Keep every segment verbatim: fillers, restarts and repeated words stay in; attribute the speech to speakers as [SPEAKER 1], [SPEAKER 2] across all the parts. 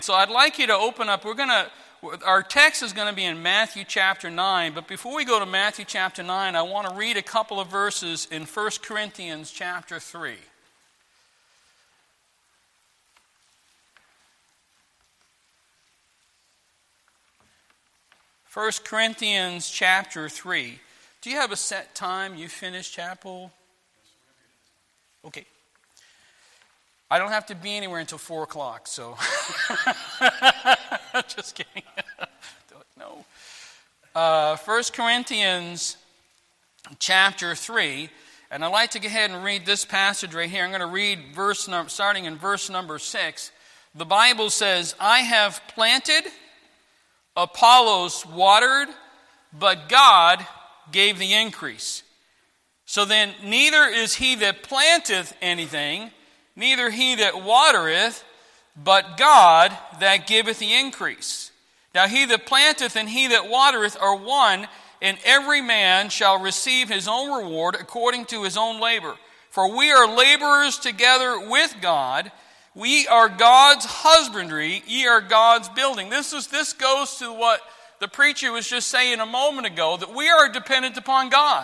[SPEAKER 1] So I'd like you to open up. We're going to, our text is going to be in Matthew chapter nine. But before we go to Matthew chapter nine, I want to read a couple of verses in First Corinthians chapter three. First Corinthians chapter three. Do you have a set time you finish chapel? Okay. I don't have to be anywhere until four o'clock, so. Just kidding. No. Uh, First Corinthians chapter three, and I'd like to go ahead and read this passage right here. I'm going to read verse num- starting in verse number six. The Bible says, I have planted, Apollos watered, but God gave the increase. So then neither is he that planteth anything, neither he that watereth, but God that giveth the increase. Now he that planteth and he that watereth are one, and every man shall receive his own reward according to his own labor. For we are laborers together with God. We are God's husbandry, ye are God's building. This is this goes to what the preacher was just saying a moment ago, that we are dependent upon God.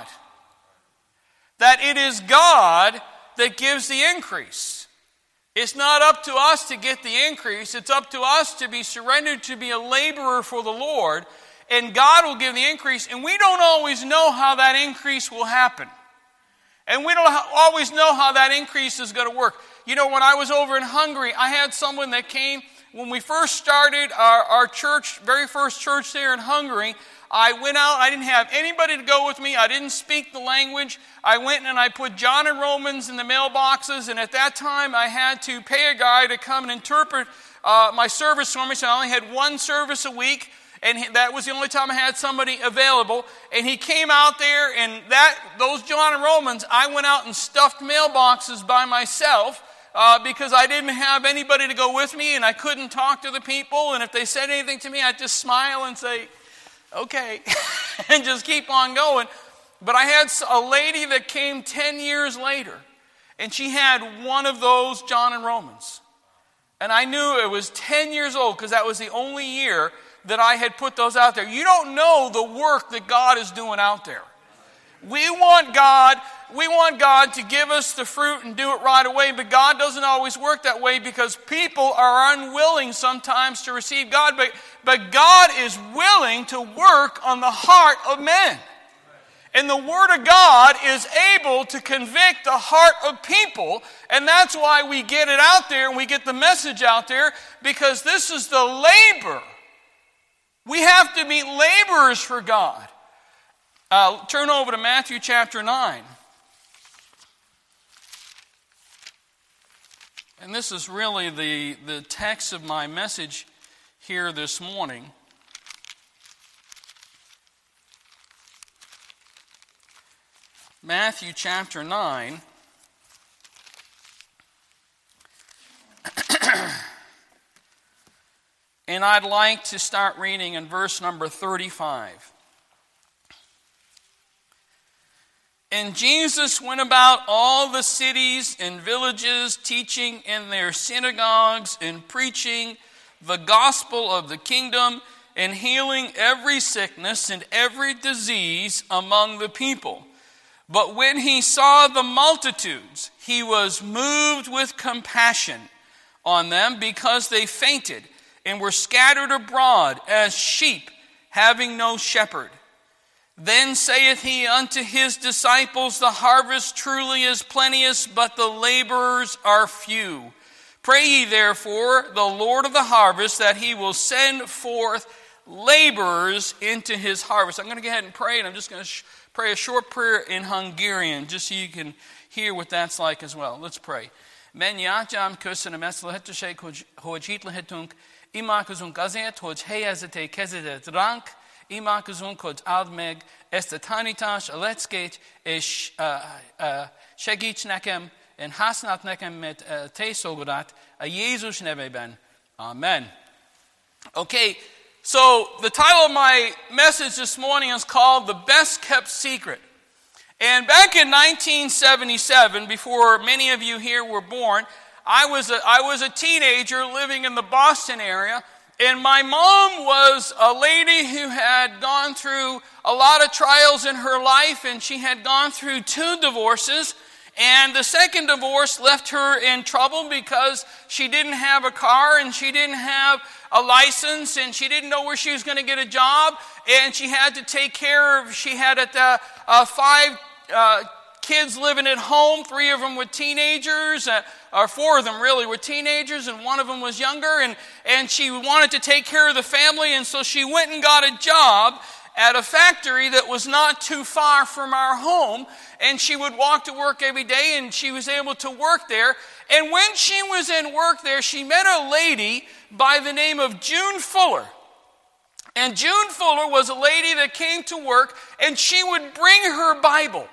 [SPEAKER 1] That it is God that gives the increase. It's not up to us to get the increase. It's up to us to be surrendered, to be a laborer for the Lord. And God will give the increase. And we don't always know how that increase will happen. And we don't always know how that increase is going to work. You know, when I was over in Hungary, I had someone that came, when we first started our, our church, very first church there in Hungary, I went out, I didn't have anybody to go with me, I didn't speak the language. I went and I put John and Romans in the mailboxes, and at that time I had to pay a guy to come and interpret uh, my service for me, so I only had one service a week, and that was the only time I had somebody available. And he came out there, and that those John and Romans, I went out and stuffed mailboxes by myself, Uh, because I didn't have anybody to go with me, and I couldn't talk to the people, and if they said anything to me, I'd just smile and say, okay, and just keep on going. But I had a lady that came ten years later, and she had one of those John and Romans. And I knew it was ten years old, because that was the only year that I had put those out there. You don't know the work that God is doing out there. We want God... We want God to give us the fruit and do it right away, but God doesn't always work that way because people are unwilling sometimes to receive God. But, but God is willing to work on the heart of men. And the Word of God is able to convict the heart of people, and that's why we get it out there and we get the message out there, because this is the labor. We have to be laborers for God. Uh, turn over to Matthew chapter nine. And this is really the, the text of my message here this morning. Matthew chapter nine. And I'd like to start reading in verse number thirty-five. And Jesus went about all the cities and villages, teaching in their synagogues and preaching the gospel of the kingdom and healing every sickness and every disease among the people. But when he saw the multitudes, he was moved with compassion on them because they fainted and were scattered abroad as sheep having no shepherd. Then saith he unto his disciples, the harvest truly is plenteous, but the laborers are few. Pray ye therefore the Lord of the harvest that he will send forth laborers into his harvest. I'm going to go ahead and pray, and I'm just going to sh- pray a short prayer in Hungarian, just so you can hear what that's like as well. Let's pray. Men játyám, köszönöm ezt a lehetőség, hogy, hogy itt lehetünk. Imádkozunk azért, hogy helyezetek kezedet ránk. Imádkozunk, hogy áld meg ezt a tanítást, a leckét, és uh, uh, segíts nekem, és használd nekem, mert uh, te szolgálat a Jézus nevében. Amen. Okay, so the title of my message this morning is called The Best Kept Secret. And back in nineteen seventy-seven, before many of you here were born, I was a, I was a teenager living in the Boston area, and my mom was a lady who had gone through a lot of trials in her life, and she had gone through two divorces. And the second divorce left her in trouble because she didn't have a car and she didn't have a license and she didn't know where she was going to get a job. And she had to take care of, she had at the, uh, five uh, kids living at home. Three of them were teenagers, uh, or four of them really were teenagers, and one of them was younger. And, and she wanted to take care of the family, and so she went and got a job at a factory that was not too far from our home, and she would walk to work every day, and she was able to work there. And when she was in work there, she met a lady by the name of June Fuller. And June Fuller was a lady that came to work, and she would bring her Bible.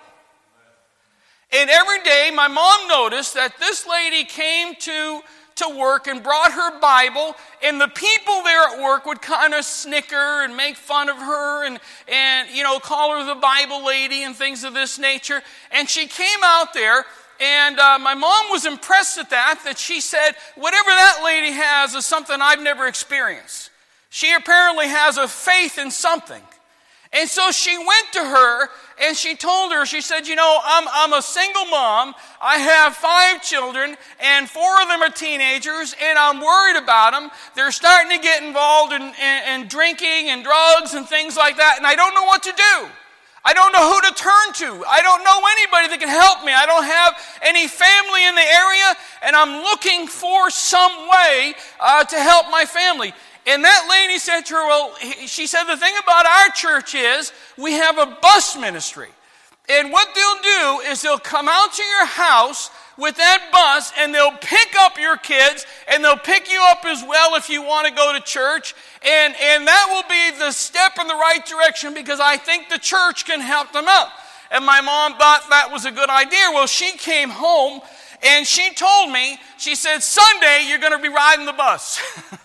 [SPEAKER 1] And every day, my mom noticed that this lady came to to work and brought her Bible, and the people there at work would kind of snicker and make fun of her and, and, you know, call her the Bible lady and things of this nature. And she came out there, and uh, my mom was impressed at that, that she said, whatever that lady has is something I've never experienced. She apparently has a faith in something. And so she went to her and she told her, she said, you know, I'm, I'm a single mom. I have five children and four of them are teenagers, and I'm worried about them. They're starting to get involved in, in, in drinking and drugs and things like that, and I don't know what to do. I don't know who to turn to. I don't know anybody that can help me. I don't have any family in the area, and I'm looking for some way uh, to help my family. And that lady said to her, well, she said, the thing about our church is we have a bus ministry. And what they'll do is they'll come out to your house with that bus, and they'll pick up your kids, and they'll pick you up as well if you want to go to church. And, and that will be the step in the right direction, because I think the church can help them out. And my mom thought that was a good idea. Well, she came home, and she told me, she said, Sunday you're going to be riding the bus.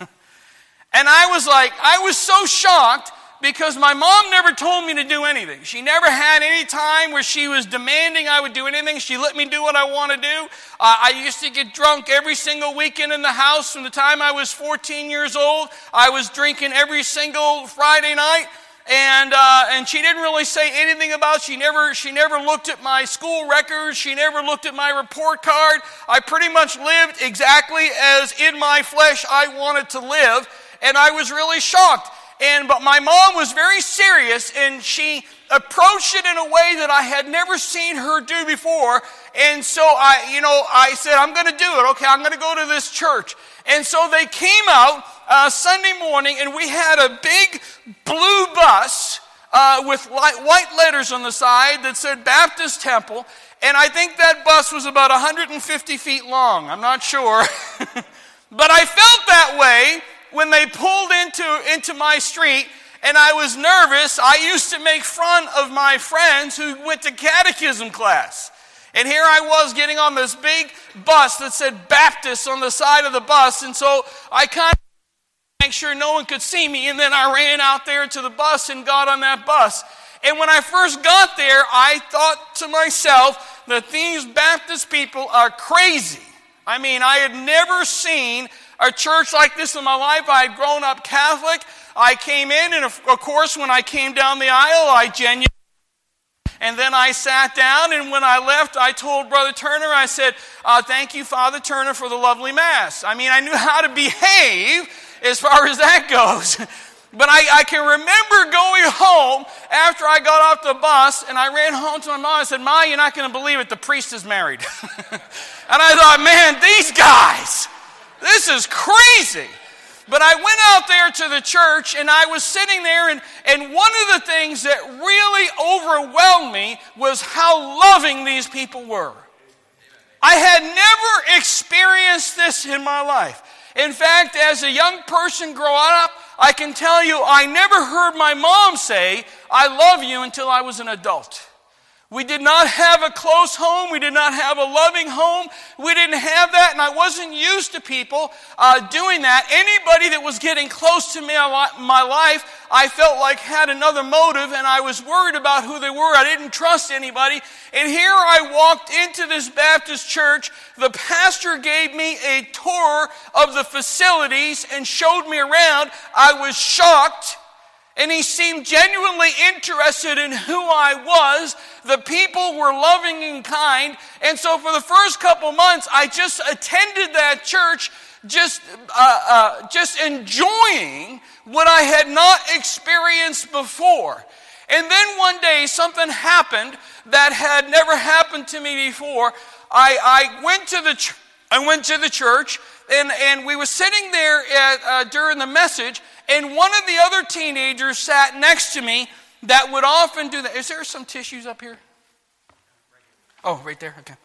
[SPEAKER 1] And I was like, I was so shocked, because my mom never told me to do anything. She never had any time where she was demanding I would do anything. She let me do what I want to do. Uh, I used to get drunk every single weekend in the house from the time I was fourteen years old. I was drinking every single Friday night. And uh, and she didn't really say anything about it. She never, she never looked at my school records. She never looked at my report card. I pretty much lived exactly as in my flesh I wanted to live. And I was really shocked. And but my mom was very serious, and she approached it in a way that I had never seen her do before. And so I, you know, I said, I'm going to do it. Okay, I'm going to go to this church. And so they came out uh, Sunday morning, and we had a big blue bus uh, with light, white letters on the side that said Baptist Temple. And I think that bus was about one hundred fifty feet long. I'm not sure. But I felt that way when they pulled into, into my street, and I was nervous. I used to make fun of my friends who went to catechism class. And here I was getting on this big bus that said Baptist on the side of the bus, and so I kind of make sure no one could see me, and then I ran out there to the bus and got on that bus. And when I first got there, I thought to myself that these Baptist people are crazy. I mean, I had never seen a church like this in my life. I had grown up Catholic. I came in, and of course, when I came down the aisle, I genuinely, and then I sat down, and when I left, I told Brother Turner, I said, uh, thank you, Father Turner, for the lovely Mass. I mean, I knew how to behave as far as that goes. But I, I can remember going home after I got off the bus, and I ran home to my mom. I said, Ma, you're not going to believe it, the priest is married. And I thought, man, these guys, this is crazy. But I went out there to the church, and I was sitting there, and, and one of the things that really overwhelmed me was how loving these people were. I had never experienced this in my life. In fact, as a young person growing up, I can tell you I never heard my mom say, I love you, until I was an adult. We did not have a close home. We did not have a loving home. We didn't have that, and I wasn't used to people uh, doing that. Anybody that was getting close to me in my life, I felt like had another motive, and I was worried about who they were. I didn't trust anybody. And here I walked into this Baptist church. The pastor gave me a tour of the facilities and showed me around. I was shocked. And he seemed genuinely interested in who I was. The people were loving and kind. And so for the first couple months, I just attended that church, just, uh, uh, just enjoying what I had not experienced before. And then one day, something happened that had never happened to me before. I, I went to the ch- I went to the church, and, and we were sitting there at, uh, during the message. And one of the other teenagers sat next to me that would often do that. Is there some tissues up here? Oh, right there? Okay.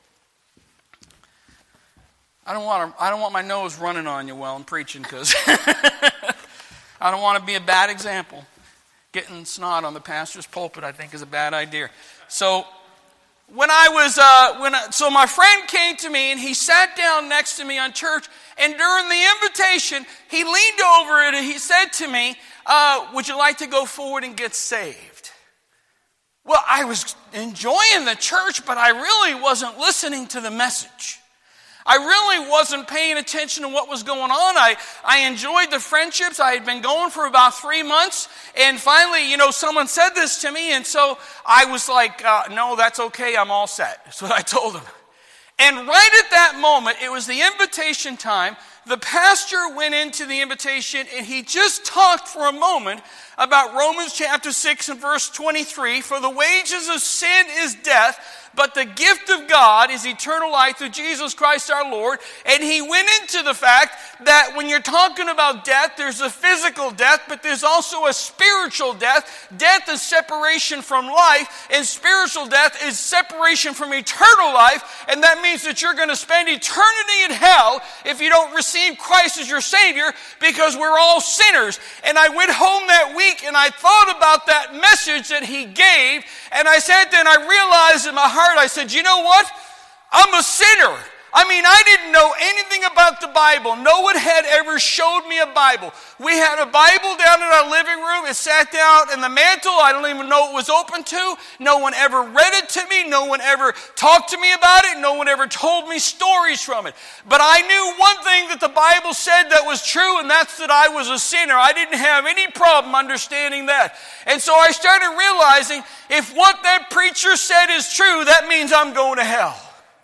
[SPEAKER 1] I don't want to, I don't want my nose running on you while I'm preaching, because I don't want to be a bad example. Getting snot on the pastor's pulpit, I think, is a bad idea. So when I was, uh, when I, so my friend came to me and he sat down next to me on church. And during the invitation, he leaned over it and he said to me, uh, would you like to go forward and get saved? Well, I was enjoying the church, but I really wasn't listening to the message. I really wasn't paying attention to what was going on. I, I enjoyed the friendships. I had been going for about three months. And finally, you know, someone said this to me. And so I was like, uh, no, that's okay. I'm all set. That's what I told him. And right at that moment, it was the invitation time. The pastor went into the invitation and he just talked for a moment about Romans chapter six and verse twenty-three. For the wages of sin is death, but the gift of God is eternal life through Jesus Christ our Lord. And he went into the fact that when you're talking about death, there's a physical death, but there's also a spiritual death. Death is separation from life, and spiritual death is separation from eternal life. And that means that you're going to spend eternity in hell if you don't receive Christ as your Savior, because we're all sinners. And I went home that week and I thought about that message that he gave, and I sat there and I realized in my heart, I said, you know what? I'm a sinner. I mean, I didn't know anything about the Bible. No one had ever showed me a Bible. We had a Bible down in our living room. It sat down in the mantle. I don't even know it was open to. No one ever read it to me. No one ever talked to me about it. No one ever told me stories from it. But I knew one thing that the Bible said that was true, and that's that I was a sinner. I didn't have any problem understanding that. And so I started realizing, if what that preacher said is true, that means I'm going to hell.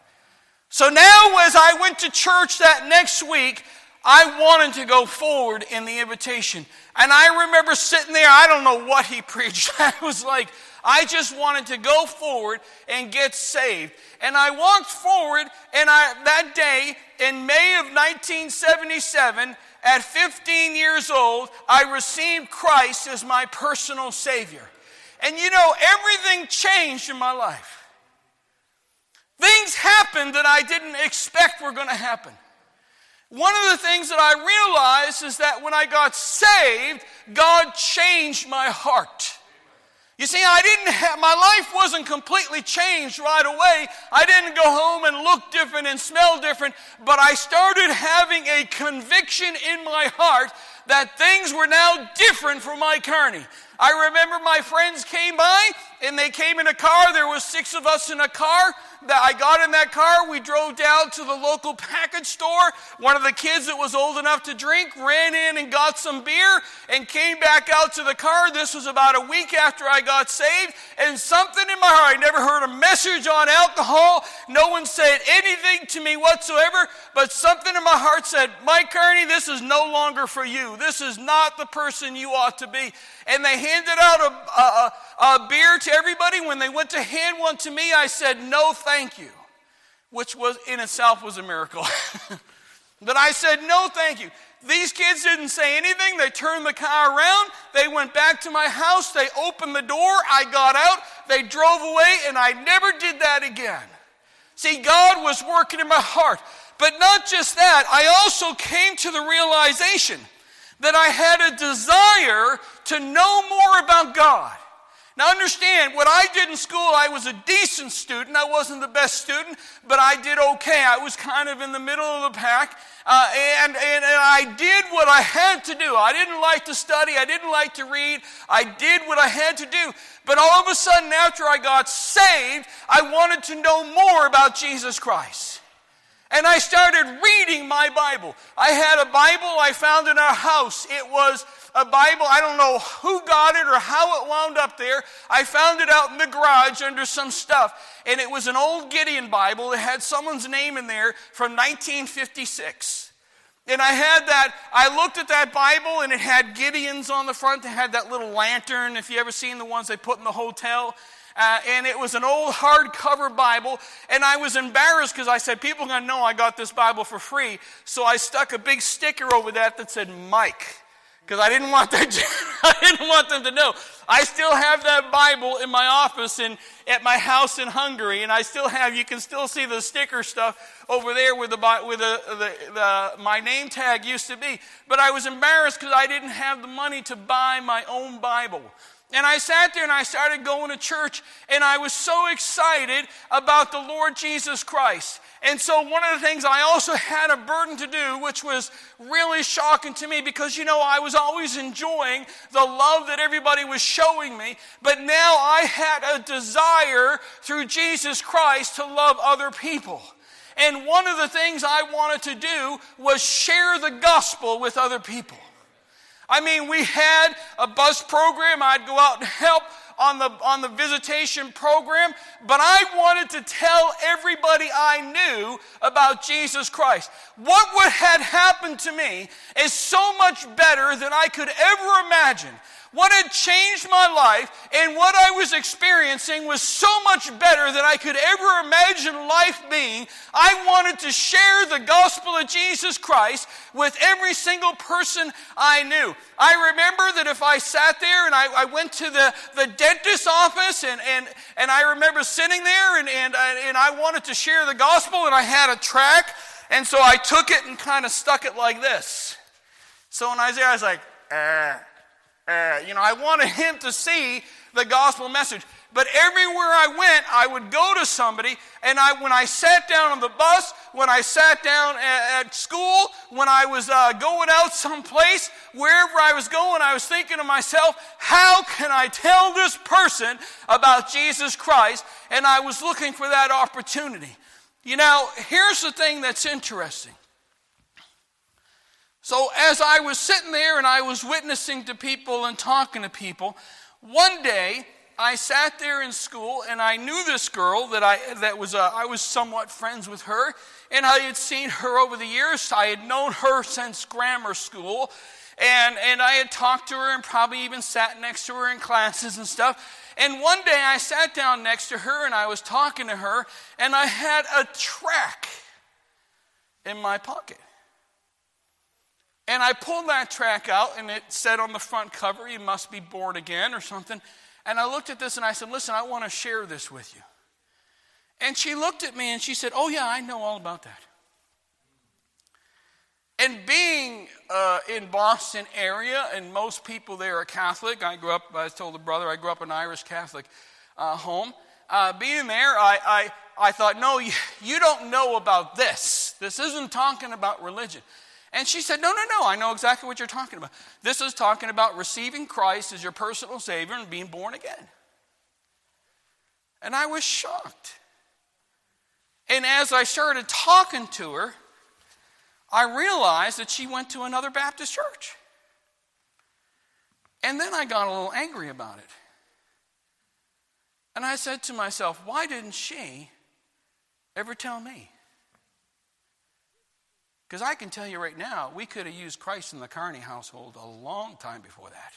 [SPEAKER 1] So now as I went to church that next week, I wanted to go forward in the invitation. And I remember sitting there, I don't know what he preached. I was like, I just wanted to go forward and get saved. And I walked forward, and I that day in May of nineteen seventy-seven, at fifteen years old, I received Christ as my personal Savior. And you know, everything changed in my life. Things happened that I didn't expect were going to happen. One of the things that I realized is that when I got saved, God changed my heart. You see, I didn't have, my life wasn't completely changed right away. I didn't go home and look different and smell different, but I started having a conviction in my heart that things were now different for Mike Kearney. I remember my friends came by, and they came in a car. There was six of us in a car. That I got in that car, we drove down to the local package store. One of the kids that was old enough to drink ran in and got some beer and came back out to the car. This was about a week after I got saved, and something in my heart, I never heard a message on alcohol. No one said anything to me whatsoever, but something in my heart said, Mike Kearney, this is no longer for you. This is not the person you ought to be. And they handed out a, a, a beer to everybody. When they went to hand one to me, I said, no, thank you, which was in itself was a miracle. But I said, no, thank you. These kids didn't say anything. They turned the car around. They went back to my house. They opened the door. I got out. They drove away, and I never did that again. See, God was working in my heart. But not just that, I also came to the realization that I had a desire to know more about God. Now understand, what I did in school, I was a decent student. I wasn't the best student, but I did okay. I was kind of in the middle of the pack, uh, and, and, and I did what I had to do. I didn't like to study. I didn't like to read. I did what I had to do. But all of a sudden, after I got saved, I wanted to know more about Jesus Christ. And I started reading my Bible. I had a Bible I found in our house. It was a Bible. I don't know who got it or how it wound up there. I found it out in the garage under some stuff. And it was an old Gideon Bible. It had someone's name in there from nineteen fifty-six. And I had that, I looked at that Bible and it had Gideons on the front. It had that little lantern, if you ever seen the ones they put in the hotel. Uh, and it was an old hardcover Bible, and I was embarrassed because I said, people are going to know I got this Bible for free, so I stuck a big sticker over that that said Mike, because I didn't want that, I didn't want them to know. I still have that Bible in my office and at my house in Hungary, and I still have, you can still see the sticker stuff over there where the, where the, the, the my name tag used to be, but I was embarrassed because I didn't have the money to buy my own Bible. And I sat there and I started going to church, and I was so excited about the Lord Jesus Christ. And so one of the things I also had a burden to do, which was really shocking to me, because, you know, I was always enjoying the love that everybody was showing me, but now I had a desire through Jesus Christ to love other people. And one of the things I wanted to do was share the gospel with other people. I mean, we had a bus program. I'd go out and help on the, on the visitation program, but I wanted to tell everybody I knew about Jesus Christ. What would had happened to me is so much better than I could ever imagine. What had changed my life and what I was experiencing was so much better than I could ever imagine life being. I wanted to share the gospel of Jesus Christ with every single person I knew. I remember that if I sat there and I, I went to the, the dentist's office and, and, and I remember sitting there and, and, and I wanted to share the gospel and I had a tract, and so I took it and kind of stuck it like this. So when I was there, I was like, eh. Uh, you know, I wanted him to see the gospel message. But everywhere I went, I would go to somebody, and I, when I sat down on the bus, when I sat down at, at school, when I was uh, going out someplace, wherever I was going, I was thinking to myself, how can I tell this person about Jesus Christ? And I was looking for that opportunity. You know, here's the thing that's interesting. So as I was sitting there and I was witnessing to people and talking to people, one day I sat there in school and I knew this girl that I that was uh, I was somewhat friends with her, and I had seen her over the years. I had known her since grammar school, and and I had talked to her and probably even sat next to her in classes and stuff. And one day I sat down next to her and I was talking to her, and I had a tract in my pocket. And I pulled that tract out, and it said on the front cover, "You must be born again," or something. And I looked at this, and I said, "Listen, I want to share this with you." And she looked at me, and she said, "Oh, yeah, I know all about that." And being uh, in Boston area, and most people there are Catholic. I grew up, I told the brother, I grew up in an Irish Catholic uh, home. Uh, being there, I, I, I thought, no, you, you don't know about this. This isn't talking about religion. And she said, no, no, no, I know exactly what you're talking about. This is talking about receiving Christ as your personal Savior and being born again. And I was shocked. And as I started talking to her, I realized that she went to another Baptist church. And then I got a little angry about it. And I said to myself, why didn't she ever tell me? Because I can tell you right now, we could have used Christ in the Carney household a long time before that.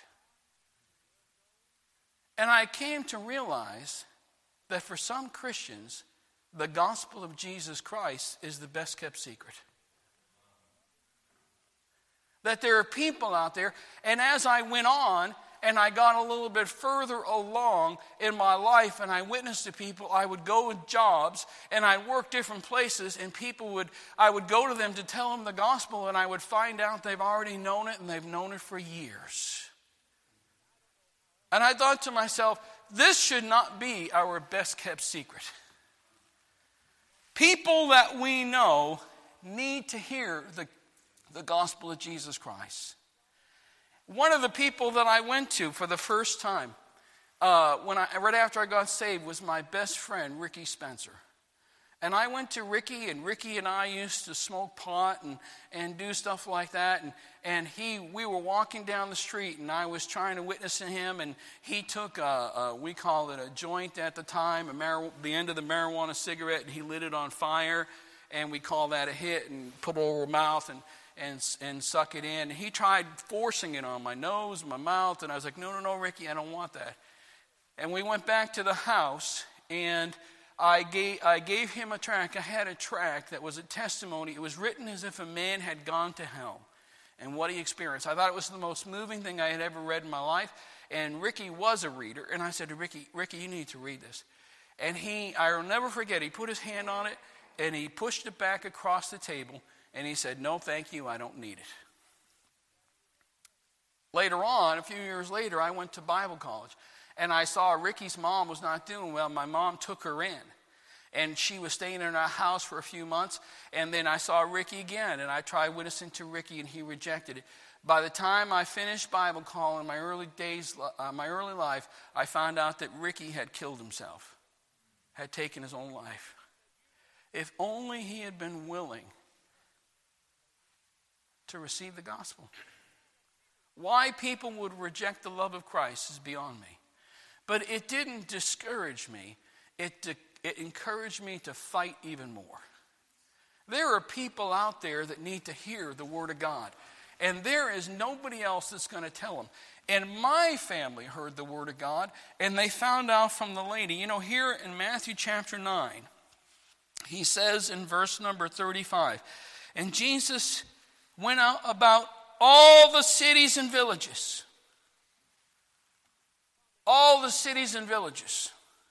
[SPEAKER 1] And I came to realize that for some Christians, the gospel of Jesus Christ is the best kept secret. That there are people out there, and as I went on, and I got a little bit further along in my life, and I witnessed to people, I would go with jobs, and I'd work different places, and people would, I would go to them to tell them the gospel, and I would find out they've already known it, and they've known it for years. And I thought to myself, this should not be our best kept secret. People that we know need to hear the, the gospel of Jesus Christ. One of the people that I went to for the first time, uh, when I, right after I got saved, was my best friend, Ricky Spencer. And I went to Ricky, and Ricky and I used to smoke pot and, and do stuff like that. And, and he, we were walking down the street, and I was trying to witness to him. And he took, a, a, we called it a joint at the time, a mar- the end of the marijuana cigarette, and he lit it on fire. And we call that a hit, and put it over our mouth and, and, and suck it in. And he tried forcing it on my nose and my mouth. And I was like, no, no, no, Ricky, I don't want that. And we went back to the house, and I gave, I gave him a tract. I had a tract that was a testimony. It was written as if a man had gone to hell and what he experienced. I thought it was the most moving thing I had ever read in my life. And Ricky was a reader. And I said to Ricky, Ricky, you need to read this. And he, I will never forget, he put his hand on it and he pushed it back across the table. And he said, no, thank you, I don't need it. Later on, a few years later, I went to Bible college. And I saw Ricky's mom was not doing well. My mom took her in. And she was staying in our house for a few months. And then I saw Ricky again. And I tried witnessing to Ricky, and he rejected it. By the time I finished Bible college in my early days, uh, my early life, I found out that Ricky had killed himself, had taken his own life. If only he had been willing to receive the gospel. Why people would reject the love of Christ is beyond me. But it didn't discourage me. It, de- it encouraged me to fight even more. There are people out there that need to hear the word of God. And there is nobody else that's going to tell them. And my family heard the word of God, and they found out from the lady. You know, here in Matthew chapter nine, he says in verse number thirty-five, and Jesus went out about all the cities and villages. All the cities and villages,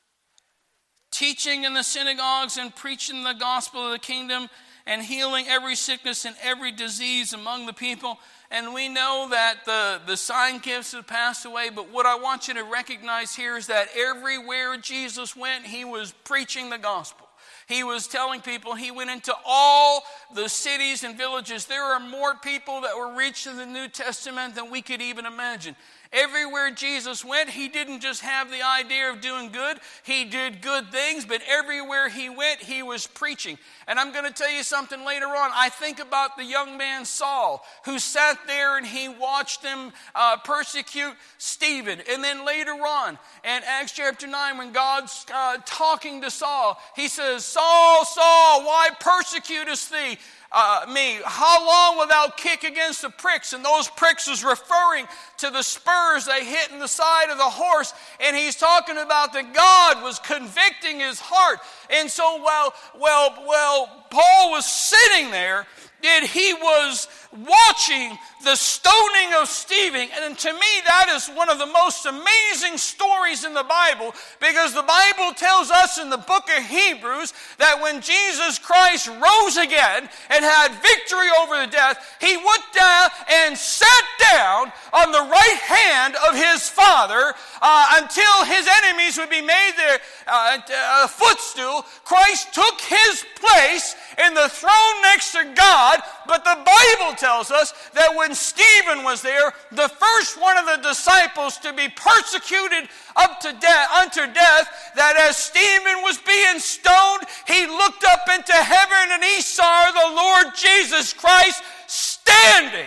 [SPEAKER 1] teaching in the synagogues and preaching the gospel of the kingdom and healing every sickness and every disease among the people. And we know that the, the sign gifts have passed away, but what I want you to recognize here is that everywhere Jesus went, he was preaching the gospel. He was telling people, he went into all the cities and villages. There are more people that were reached in the New Testament than we could even imagine. Everywhere Jesus went, he didn't just have the idea of doing good. He did good things, but everywhere he went, he was preaching. And I'm going to tell you something later on. I think about the young man Saul, who sat there and he watched them uh, persecute Stephen. And then later on, in Acts chapter nine, when God's uh, talking to Saul, he says, Saul, Saul, why persecutest thee? Uh, me, how long will thou kick against the pricks? And those pricks is referring to the spurs they hit in the side of the horse. And he's talking about that God was convicting his heart. And so while, well, well, Paul was sitting there, and he was watching the stoning of Stephen. And to me, that is one of the most amazing stories in the Bible, because the Bible tells us in the book of Hebrews that when Jesus Christ rose again and had victory over the death, he went down and sat down on the right hand of his Father uh, until his enemies would be made their uh, uh, footstool. Christ took his place in the throne next to God. But the Bible tells us that when Stephen was there, the first one of the disciples to be persecuted up to death, unto death, that as Stephen was being stoned, he looked up into heaven and he saw the Lord Jesus Christ standing.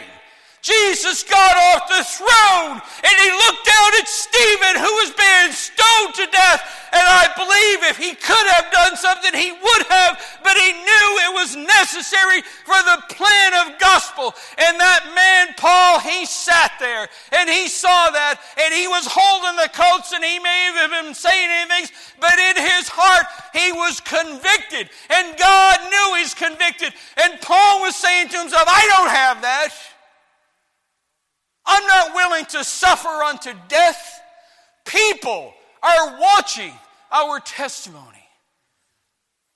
[SPEAKER 1] Jesus got off the throne and he looked down at Stephen, who was being stoned to death. And I believe if he could have done something, he would have, but he knew it was necessary for the plan of gospel. And that man, Paul, he sat there and he saw that, and he was holding the coats, and he may have been saying anything, but in his heart, he was convicted. And God knew he's convicted. And Paul was saying to himself, I don't have that. I'm not willing to suffer unto death. People are watching our testimony.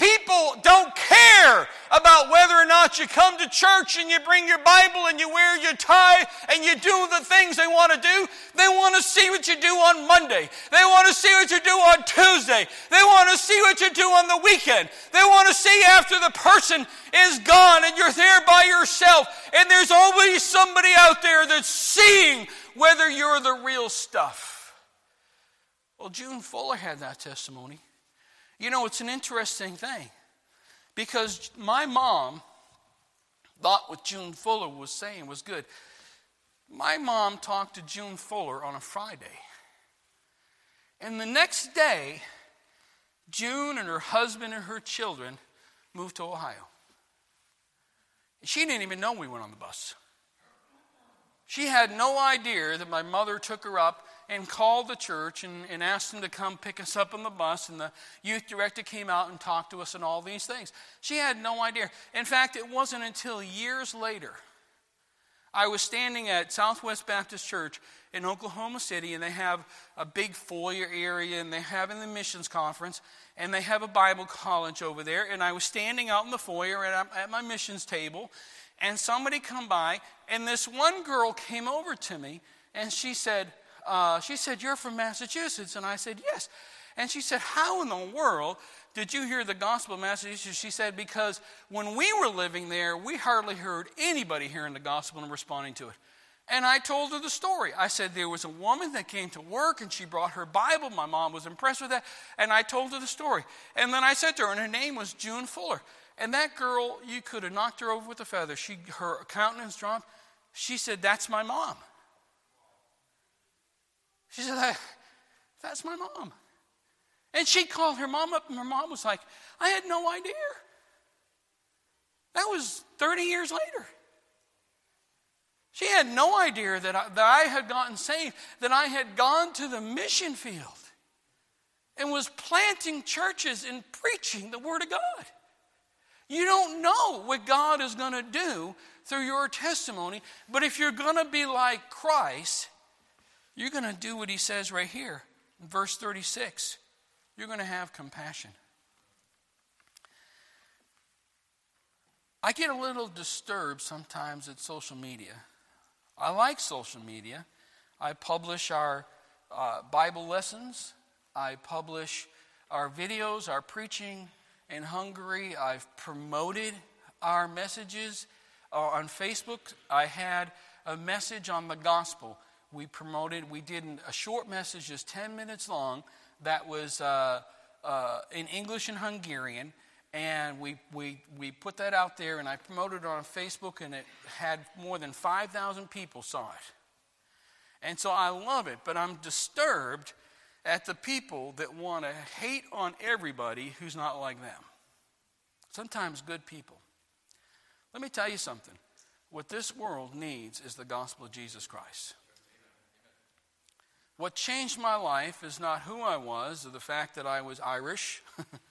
[SPEAKER 1] People don't care about whether or not you come to church and you bring your Bible and you wear your tie and you do the things they want to do. They want to see what you do on Monday. They want to see what you do on Tuesday. They want to see what you do on the weekend. They want to see after the person is gone and you're there by yourself and there's always somebody out there that's seeing whether you're the real stuff. Well, June Fuller had that testimony. You know, it's an interesting thing because my mom thought what June Fuller was saying was good. My mom talked to June Fuller on a Friday. And the next day, June and her husband and her children moved to Ohio. She didn't even know we went on the bus. She had no idea that my mother took her up and called the church and, and asked them to come pick us up on the bus, and the youth director came out and talked to us and all these things. She had no idea. In fact, it wasn't until years later. I was standing at Southwest Baptist Church in Oklahoma City, and they have a big foyer area, and they're having the missions conference, and they have a Bible college over there, and I was standing out in the foyer at, at my missions table, and somebody come by, and this one girl came over to me, and she said, uh, she said, "You're from Massachusetts?" And I said, "Yes." And she said, "How in the world did you hear the gospel of Massachusetts?" She said, "Because when we were living there, we hardly heard anybody hearing the gospel and responding to it." And I told her the story. I said, there was a woman that came to work and she brought her Bible. My mom was impressed with that. And I told her the story. And then I said to her, and her name was June Fuller. And that girl, you could have knocked her over with a feather. She, her countenance dropped. She said, "That's my mom." She said, "That's my mom." And she called her mom up, and her mom was like, "I had no idea." That was thirty years later. She had no idea that I, that I had gotten saved, that I had gone to the mission field and was planting churches and preaching the Word of God. You don't know what God is going to do through your testimony, but if you're going to be like Christ, you're going to do what he says right here in verse thirty-six. You're going to have compassion. I get a little disturbed sometimes at social media. I like social media. I publish our uh, Bible lessons. I publish our videos, our preaching in Hungary. I've promoted our messages uh, on Facebook. I had a message on the gospel. We promoted, we did a short message, just ten minutes long, that was uh, uh, in English and Hungarian, and we, we, we put that out there, and I promoted it on Facebook, and it had more than five thousand people saw it. And so I love it, but I'm disturbed at the people that want to hate on everybody who's not like them. Sometimes good people. Let me tell you something. What this world needs is the gospel of Jesus Christ. What changed my life is not who I was or the fact that I was Irish.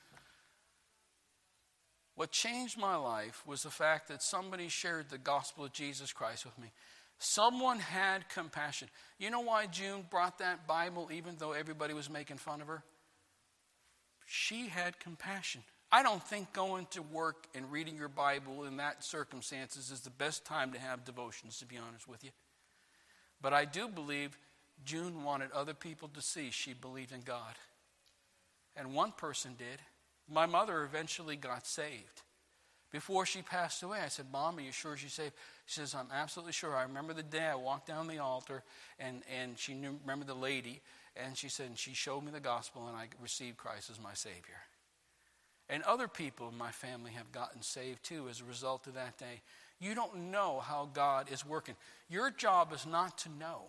[SPEAKER 1] What changed my life was the fact that somebody shared the gospel of Jesus Christ with me. Someone had compassion. You know why June brought that Bible even though everybody was making fun of her? She had compassion. I don't think going to work and reading your Bible in that circumstances is the best time to have devotions, to be honest with you. But I do believe June wanted other people to see she believed in God. And one person did. My mother eventually got saved. Before she passed away, I said, "Mom, are you sure she's saved?" She says, "I'm absolutely sure. I remember the day I walked down the altar, and, and she knew, remembered the lady, and she said, and she showed me the gospel, and I received Christ as my Savior." And other people in my family have gotten saved too as a result of that day. You don't know how God is working. Your job is not to know.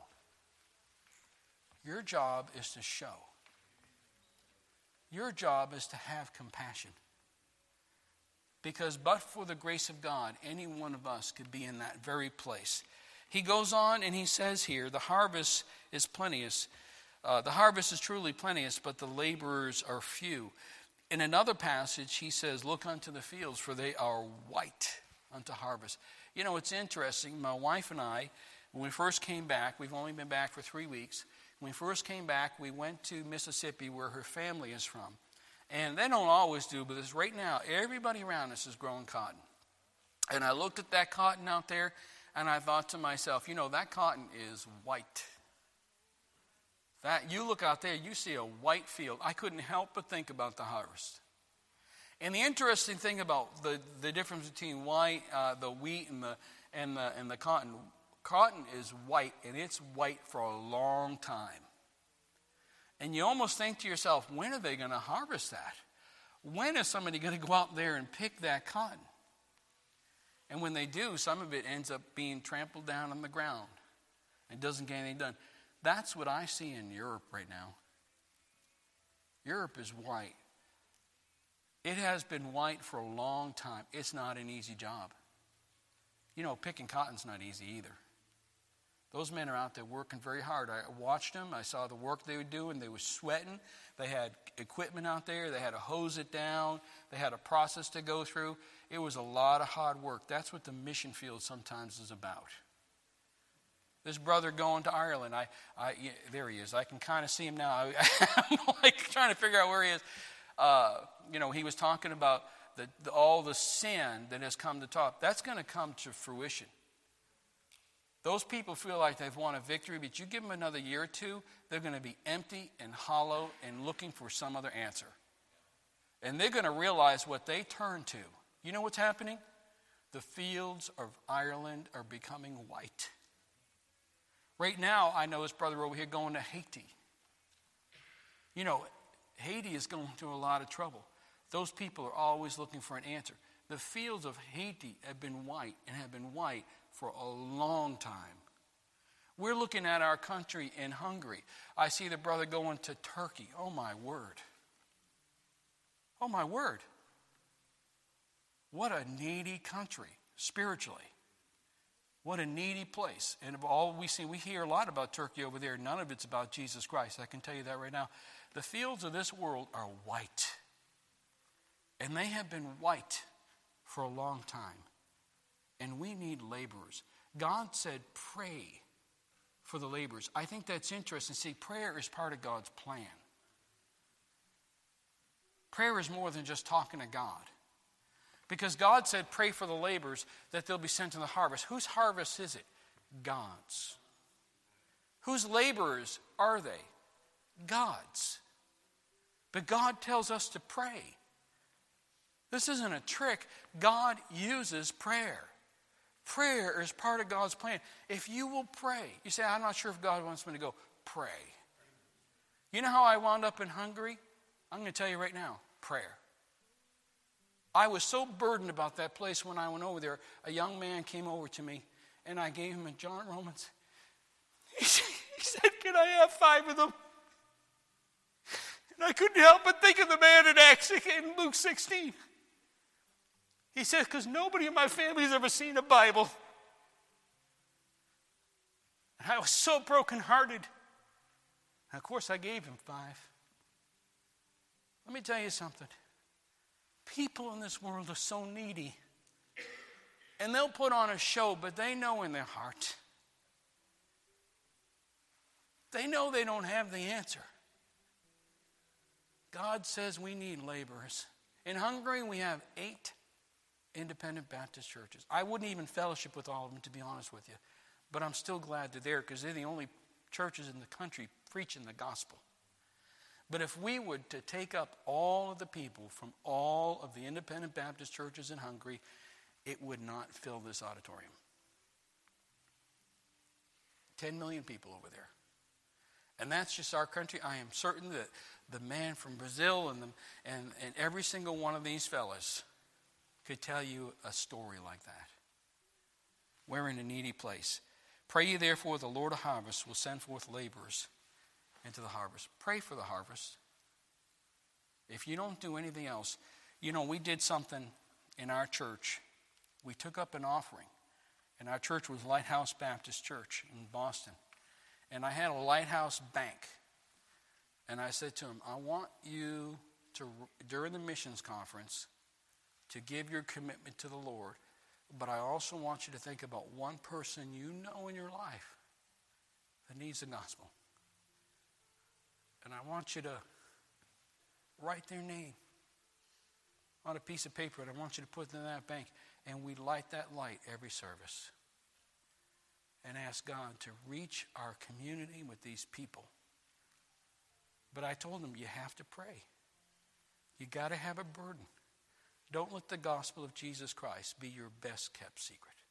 [SPEAKER 1] Your job is to show. Your job is to have compassion. Because but for the grace of God, any one of us could be in that very place. He goes on and he says here, the harvest is plenteous. Uh, the harvest is truly plenteous, but the laborers are few. In another passage, he says, "Look unto the fields, for they are white unto harvest." You know, it's interesting. My wife and I, when we first came back, we've only been back for three weeks. When we first came back, we went to Mississippi, where her family is from. And they don't always do, but this right now, everybody around us is growing cotton. And I looked at that cotton out there, and I thought to myself, you know, that cotton is white. That you look out there, you see a white field. I couldn't help but think about the harvest. And the interesting thing about the, the difference between white, uh, the wheat and the and the and the cotton, cotton is white, and it's white for a long time. And you almost think to yourself, when are they going to harvest that? When is somebody going to go out there and pick that cotton? And when they do, some of it ends up being trampled down on the ground and doesn't get anything done. That's what I see in Europe right now. Europe is white. It has been white for a long time. It's not an easy job. You know, picking cotton's not easy either. Those men are out there working very hard. I watched them. I saw the work they were doing. They were sweating. They had equipment out there. They had to hose it down. They had a process to go through. It was a lot of hard work. That's what the mission field sometimes is about. This brother going to Ireland, I, I, yeah, there he is. I can kind of see him now. I, I'm like trying to figure out where he is. Uh, you know, he was talking about the, the, all the sin that has come to top. That's going to come to fruition. Those people feel like they've won a victory, but you give them another year or two, they're going to be empty and hollow and looking for some other answer. And they're going to realize what they turn to. You know what's happening? The fields of Ireland are becoming white. Right now, I know this brother over here going to Haiti. You know, Haiti is going through a lot of trouble. Those people are always looking for an answer. The fields of Haiti have been white and have been white for a long time. We're looking at our country in Hungary. I see the brother going to Turkey. Oh, my word. Oh, my word. What a needy country, spiritually. What a needy place. And of all we see, we hear a lot about Turkey over there. None of it's about Jesus Christ. I can tell you that right now. The fields of this world are white. And they have been white for a long time. And we need laborers. God said, pray for the laborers. I think that's interesting. See, prayer is part of God's plan. Prayer is more than just talking to God. Because God said, pray for the laborers that they'll be sent to the harvest. Whose harvest is it? God's. Whose laborers are they? God's. But God tells us to pray. This isn't a trick. God uses prayer. Prayer is part of God's plan. If you will pray, you say, I'm not sure if God wants me to go. Pray. You know how I wound up in Hungary? I'm going to tell you right now. Prayer. I was so burdened about that place when I went over there. A young man came over to me, and I gave him a John Romans. He said, can I have five of them? And I couldn't help but think of the man in Acts in Luke sixteen. He says, because nobody in my family has ever seen a Bible. And I was so brokenhearted. And of course, I gave him five. Let me tell you something. People in this world are so needy. And they'll put on a show, but they know in their heart. They know they don't have the answer. God says we need laborers. In Hungary, we have eight independent Baptist churches. I wouldn't even fellowship with all of them, to be honest with you. But I'm still glad they're there because they're the only churches in the country preaching the gospel. But if we were to take up all of the people from all of the independent Baptist churches in Hungary, it would not fill this auditorium. Ten million people over there. And that's just our country. I am certain that the man from Brazil and, the, and, and every single one of these fellas could tell you a story like that. We're in a needy place. Pray ye therefore the Lord of harvest will send forth laborers into the harvest. Pray for the harvest. If you don't do anything else, you know, we did something in our church. We took up an offering. And our church was Lighthouse Baptist Church in Boston. And I had a Lighthouse bank. And I said to him, I want you to, during the missions conference, to give your commitment to the Lord. But I also want you to think about one person you know in your life that needs the gospel. And I want you to write their name on a piece of paper, and I want you to put it in that bank. And we light that light every service and ask God to reach our community with these people. But I told them, you have to pray. You got to have a burden. Don't let the gospel of Jesus Christ be your best kept secret.